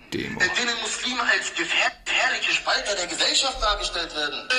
Demo. Denen Muslime als gefährliche Spalter der Gesellschaft dargestellt werden.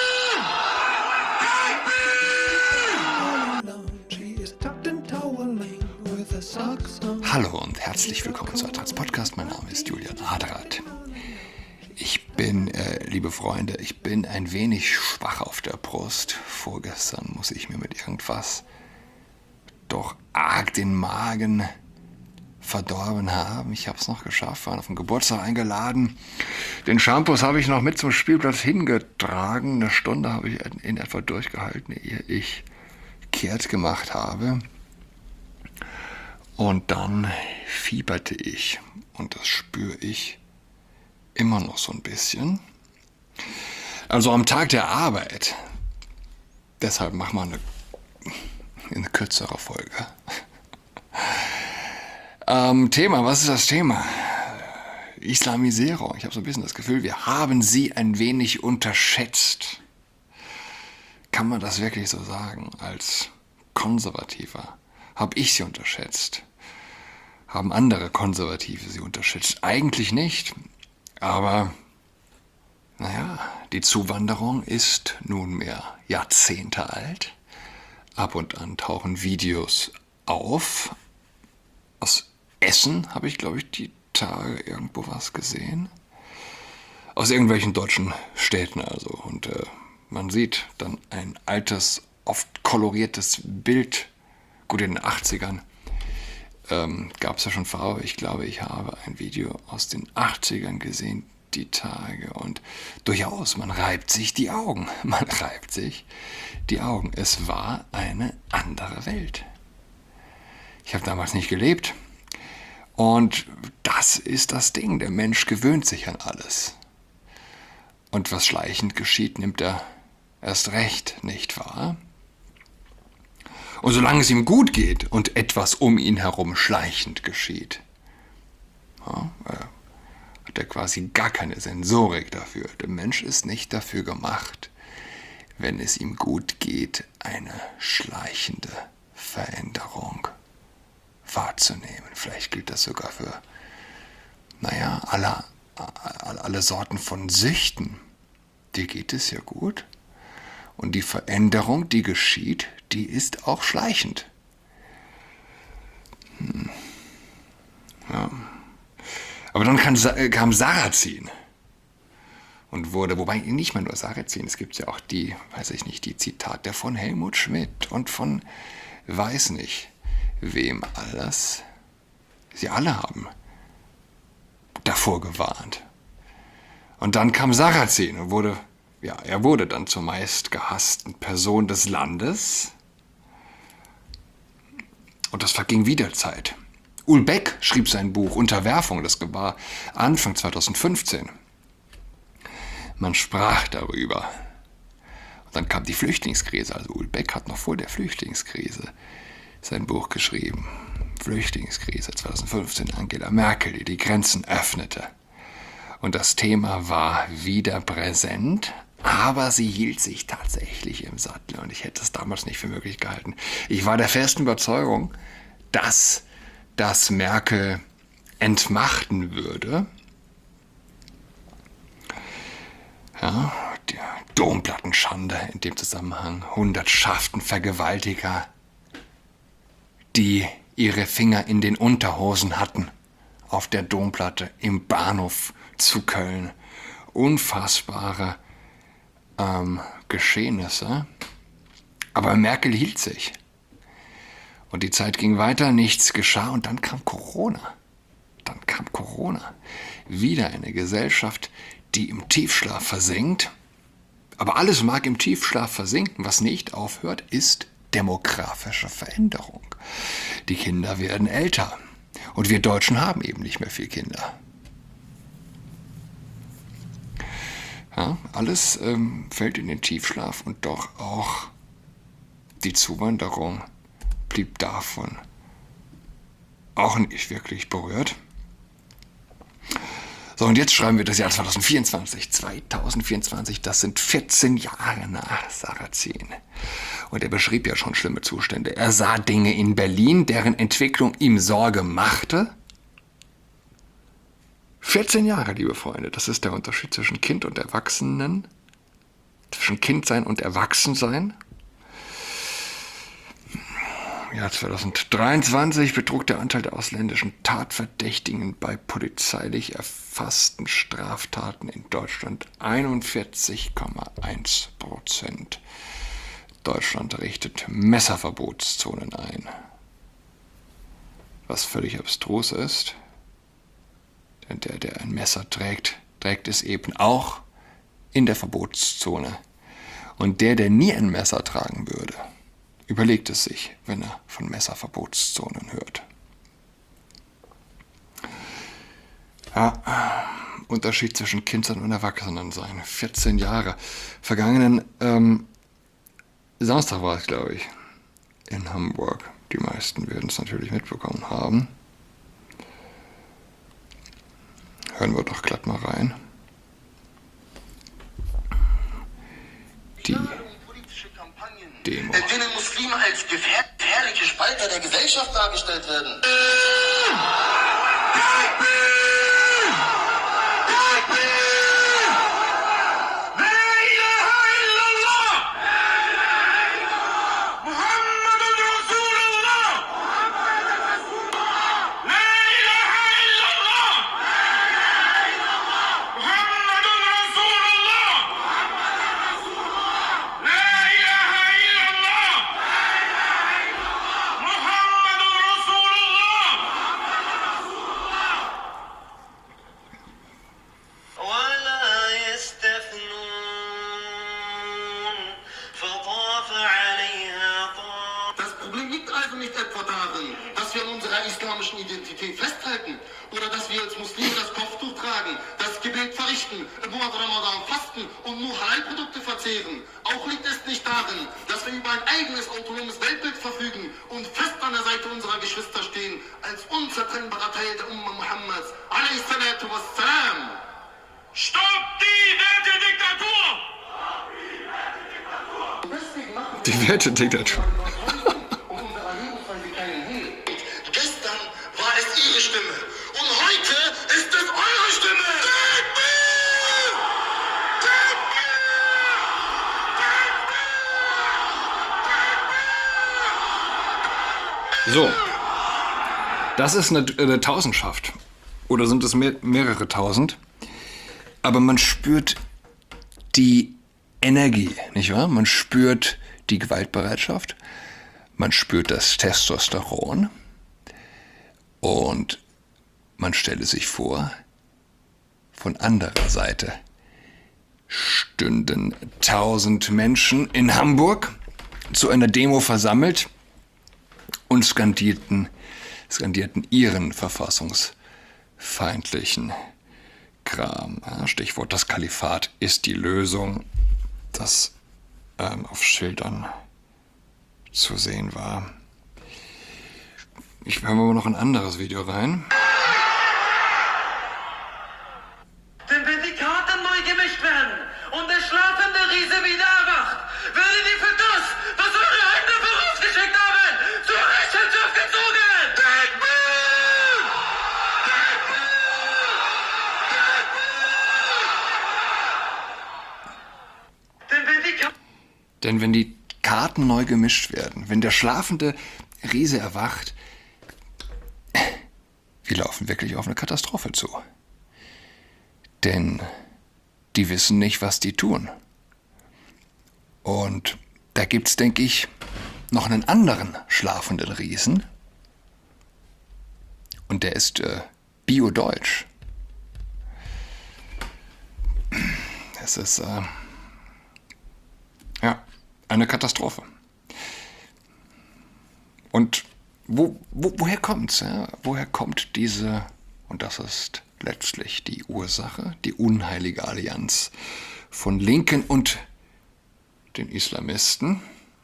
Hallo und herzlich willkommen zu Adrats Podcast. Mein Name ist Julian Adrat. Ich bin, liebe Freunde, ich bin ein wenig schwach auf der Brust. Vorgestern muss ich mir mit irgendwas doch arg den Magen verdorben haben. Ich habe es noch geschafft, war auf den Geburtstag eingeladen. Den Shampoos habe ich noch mit zum Spielplatz hingetragen. Eine Stunde habe ich in etwa durchgehalten, ehe ich kehrt gemacht habe. Und dann fieberte ich. Und das spüre ich immer noch so ein bisschen. Also am Tag der Arbeit. Deshalb machen wir eine kürzere Folge. Thema, was ist das Thema? Islamisierung. Ich habe so ein bisschen das Gefühl, wir haben sie ein wenig unterschätzt. Kann man das wirklich so sagen? Als Konservativer habe ich sie unterschätzt. Haben andere Konservative sie unterschätzt? Eigentlich nicht. Aber, naja, die Zuwanderung ist nunmehr Jahrzehnte alt. Ab und an tauchen Videos auf. Aus Essen habe ich, glaube ich, die Tage irgendwo was gesehen. Aus irgendwelchen deutschen Städten also. Und man sieht dann ein altes, oft koloriertes Bild. Gut, in den 80ern gab es ja schon Farbe. Ich glaube, ich habe ein Video aus den 80ern gesehen, die Tage. Und durchaus, man reibt sich die Augen. Man reibt sich die Augen. Es war eine andere Welt. Ich habe damals nicht gelebt. Und das ist das Ding. Der Mensch gewöhnt sich an alles. Und was schleichend geschieht, nimmt er erst recht, nicht wahr? Und solange es ihm gut geht und etwas um ihn herum schleichend geschieht, ja, hat er quasi gar keine Sensorik dafür. Der Mensch ist nicht dafür gemacht, wenn es ihm gut geht, eine schleichende Veränderung wahrzunehmen. Vielleicht gilt das sogar für, alle Sorten von Süchten. Dir geht es ja gut. Und die Veränderung, die geschieht, die ist auch schleichend. Ja. Aber dann kam Sarrazin und wurde, wobei nicht mal nur Sarrazin, es gibt ja auch die Zitate von Helmut Schmidt und von weiß nicht wem alles. Sie alle haben davor gewarnt. Und dann kam Sarrazin und er wurde dann zur meist gehassten Person des Landes. Und das verging wieder Zeit. Ulbeck schrieb sein Buch Unterwerfung, das war Anfang 2015. Man sprach darüber. Und dann kam die Flüchtlingskrise. Also Ulbeck hat noch vor der Flüchtlingskrise sein Buch geschrieben. Flüchtlingskrise 2015, Angela Merkel, die die Grenzen öffnete. Und das Thema war wieder präsent, aber sie hielt sich tatsächlich im Sattel. Und ich hätte es damals nicht für möglich gehalten. Ich war der festen Überzeugung, dass das Merkel entmachten würde. Ja, die Domplattenschande in dem Zusammenhang. Hundertschaften Vergewaltiger, die ihre Finger in den Unterhosen hatten, auf der Domplatte im Bahnhof zu Köln. Unfassbare Geschehnisse. Aber Merkel hielt sich. Und die Zeit ging weiter, nichts geschah und dann kam Corona. Wieder eine Gesellschaft, die im Tiefschlaf versinkt. Aber alles mag im Tiefschlaf versinken. Was nicht aufhört, ist demografische Veränderung. Die Kinder werden älter. Und wir Deutschen haben eben nicht mehr viele Kinder. Ja, alles fällt in den Tiefschlaf und doch auch die Zuwanderung blieb davon auch nicht wirklich berührt. So, und jetzt schreiben wir das Jahr 2024. 2024, das sind 14 Jahre nach Sarrazin. Und er beschrieb ja schon schlimme Zustände. Er sah Dinge in Berlin, deren Entwicklung ihm Sorge machte. 14 Jahre, liebe Freunde, das ist der Unterschied zwischen Kind und Erwachsenen, zwischen Kindsein und Erwachsensein. Im Jahr 2023 betrug der Anteil der ausländischen Tatverdächtigen bei polizeilich erfassten Straftaten in Deutschland 41,1%. Deutschland richtet Messerverbotszonen ein. Was völlig abstrus ist, denn der ein Messer trägt es eben auch in der Verbotszone. Und der nie ein Messer tragen würde, überlegt es sich, wenn er von Messerverbotszonen hört. Ja, Unterschied zwischen Kindsein und Erwachsenensein. 14 Jahre. Vergangenen Samstag war es, glaube ich, in Hamburg. Die meisten werden es natürlich mitbekommen haben. Hören wir doch glatt mal rein. Die Demo. In denen Muslime als gefährliche Spalter der Gesellschaft dargestellt werden. Islamischen Identität festhalten oder dass wir als Muslime das Kopftuch tragen, das Gebet verrichten, im Monat Ramadan fasten und nur Halal-Produkte verzehren. Auch liegt es nicht darin, dass wir über ein eigenes autonomes Weltbild verfügen und fest an der Seite unserer Geschwister stehen, als unzertrennbarer Teil der Umma Muhammads. Salatu wassalam. Stopp die Wertediktatur! Die Wertediktatur. Stimme. Und heute ist es eure Stimme. So, das ist eine Tausendschaft. Oder sind es mehrere tausend? Aber man spürt die Energie, nicht wahr? Man spürt die Gewaltbereitschaft. Man spürt das Testosteron. Und man stelle sich vor, von anderer Seite stünden 1000 Menschen in Hamburg zu einer Demo versammelt und skandierten ihren verfassungsfeindlichen Kram. Stichwort, das Kalifat ist die Lösung, das auf Schildern zu sehen war. Ich höre mal noch ein anderes Video rein. Denn wenn die Karten neu gemischt werden und der schlafende Riese wieder erwacht, werdet ihr für das, was eure Hände vorausgeschickt haben, zur Rechenschaft gezogen! Denn wenn die Karten neu gemischt werden, wenn der schlafende Riese erwacht, wir laufen wirklich auf eine Katastrophe zu. Denn die wissen nicht, was die tun. Und da gibt's, denke ich, noch einen anderen schlafenden Riesen. Und der ist biodeutsch. Es ist eine Katastrophe. Und woher kommt's? Ja? Woher kommt diese, und das ist letztlich die Ursache, die unheilige Allianz von Linken und den Islamisten?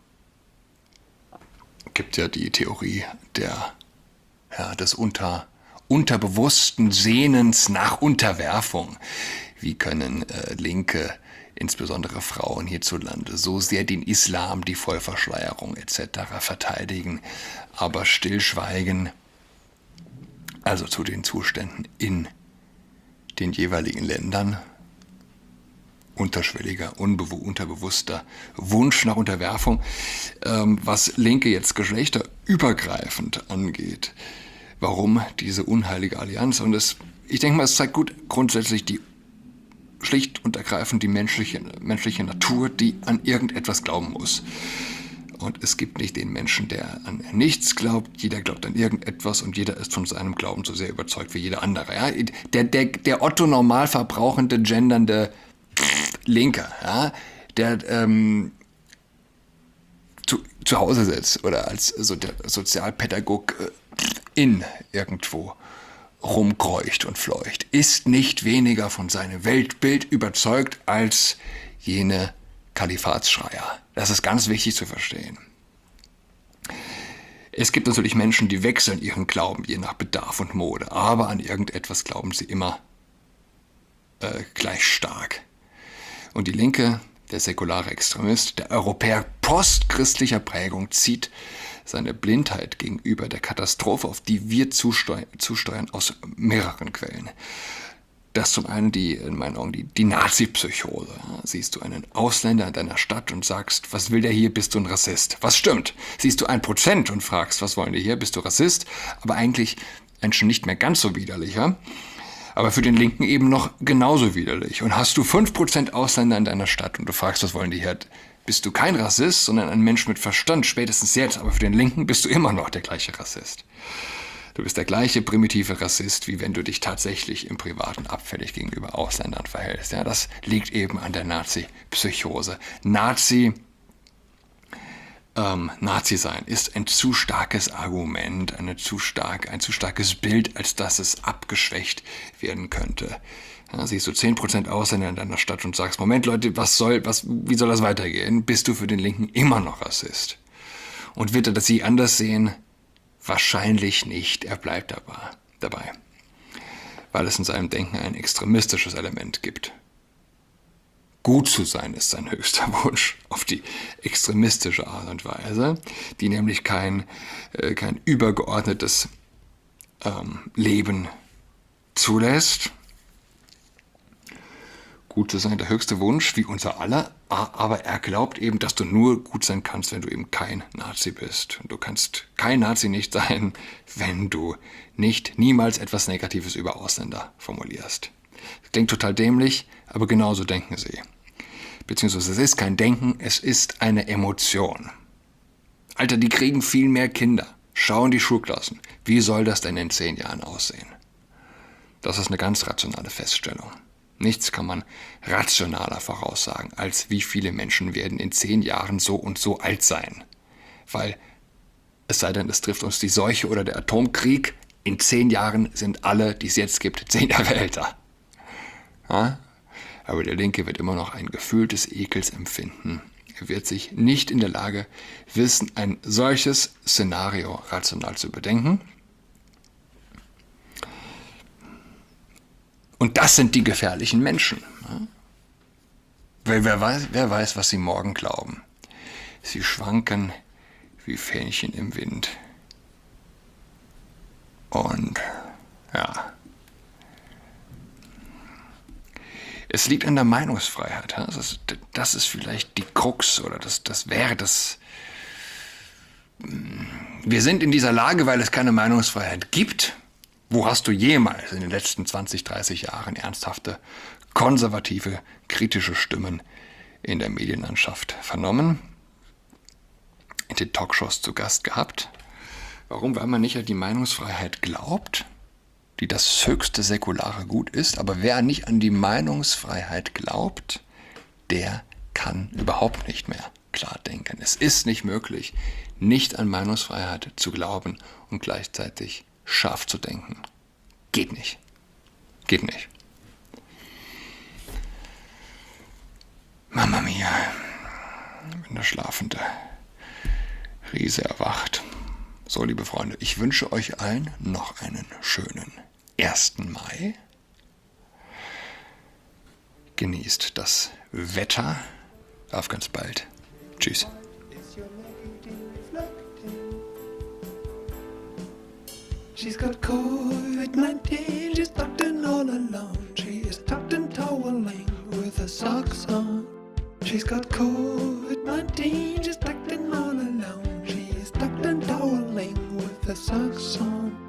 Gibt ja die Theorie des unterbewussten Sehnens nach Unterwerfung. Wie können Linke, insbesondere Frauen hierzulande, so sehr den Islam, die Vollverschleierung etc. verteidigen, aber stillschweigen, also zu den Zuständen in den jeweiligen Ländern unterschwelliger, unterbewusster Wunsch nach Unterwerfung, was Linke jetzt geschlechterübergreifend angeht. Warum diese unheilige Allianz? Und ich denke mal, es zeigt gut grundsätzlich schlicht und ergreifend die menschliche Natur, die an irgendetwas glauben muss. Und es gibt nicht den Menschen, der an nichts glaubt. Jeder glaubt an irgendetwas und jeder ist von seinem Glauben so sehr überzeugt wie jeder andere. Ja? Der Otto normal verbrauchende, gendernde Linker, ja? Der zu Hause sitzt oder als der Sozialpädagog irgendwo rumkreucht und fleucht, ist nicht weniger von seinem Weltbild überzeugt als jene Kalifatsschreier. Das ist ganz wichtig zu verstehen. Es gibt natürlich Menschen, die wechseln ihren Glauben je nach Bedarf und Mode, aber an irgendetwas glauben sie immer gleich stark. Und die Linke, der säkulare Extremist, der Europäer postchristlicher Prägung, zieht seine Blindheit gegenüber der Katastrophe, auf die wir zusteuern, aus mehreren Quellen. Das zum einen in meinen Augen die Nazi-Psychose. Siehst du einen Ausländer in deiner Stadt und sagst, was will der hier, bist du ein Rassist? Was stimmt? Siehst du 1% und fragst, was wollen die hier, bist du Rassist? Aber eigentlich ein schon nicht mehr ganz so widerlicher, aber für den Linken eben noch genauso widerlich. Und hast du 5% Ausländer in deiner Stadt und du fragst, was wollen die hier, bist du kein Rassist, sondern ein Mensch mit Verstand, spätestens jetzt. Aber für den Linken bist du immer noch der gleiche Rassist. Du bist der gleiche primitive Rassist, wie wenn du dich tatsächlich im Privaten abfällig gegenüber Ausländern verhältst. Ja, das liegt eben an der Nazi-Psychose. Nazi sein ist ein zu starkes Argument, ein zu starkes Bild, als dass es abgeschwächt werden könnte. Ja, siehst du 10% Ausländer in deiner Stadt und sagst, Moment Leute, wie soll das weitergehen? Bist du für den Linken immer noch Rassist? Und wird er das je anders sehen? Wahrscheinlich nicht, er bleibt dabei, weil es in seinem Denken ein extremistisches Element gibt. Gut zu sein ist sein höchster Wunsch, auf die extremistische Art und Weise, die nämlich kein übergeordnetes Leben zulässt. Gut zu sein, der höchste Wunsch, wie unser aller, aber er glaubt eben, dass du nur gut sein kannst, wenn du eben kein Nazi bist. Und du kannst kein Nazi nicht sein, wenn du niemals etwas Negatives über Ausländer formulierst. Das klingt total dämlich, aber genauso denken sie. Beziehungsweise es ist kein Denken, es ist eine Emotion. Alter, die kriegen viel mehr Kinder. Schau in die Schulklassen. Wie soll das denn in 10 Jahren aussehen? Das ist eine ganz rationale Feststellung. Nichts kann man rationaler voraussagen, als wie viele Menschen werden in 10 Jahren so und so alt sein. Weil, es sei denn, es trifft uns die Seuche oder der Atomkrieg, in 10 Jahren sind alle, die es jetzt gibt, 10 Jahre älter. Ja? Aber der Linke wird immer noch ein Gefühl des Ekels empfinden. Er wird sich nicht in der Lage wissen, ein solches Szenario rational zu überdenken. Und das sind die gefährlichen Menschen. Weil wer weiß, was sie morgen glauben. Sie schwanken wie Fähnchen im Wind. Und ja, es liegt an der Meinungsfreiheit. Das ist vielleicht die Krux oder das wäre das. Wir sind in dieser Lage, weil es keine Meinungsfreiheit gibt. Wo hast du jemals in den letzten 20, 30 Jahren ernsthafte, konservative, kritische Stimmen in der Medienlandschaft vernommen? In den Talkshows zu Gast gehabt? Warum? Weil man nicht an die Meinungsfreiheit glaubt, die das höchste säkulare Gut ist. Aber wer nicht an die Meinungsfreiheit glaubt, der kann überhaupt nicht mehr klar denken. Es ist nicht möglich, nicht an Meinungsfreiheit zu glauben und gleichzeitig scharf zu denken. Geht nicht. Geht nicht. Mamma mia, wenn der schlafende Riese erwacht. So, liebe Freunde, ich wünsche euch allen noch einen schönen 1. Mai. Genießt das Wetter. Auf ganz bald. Tschüss. She's got COVID-19, she's tucked in all alone. She's got COVID-19, she's tucked in all alone. She is tucked and toweling with her socks on.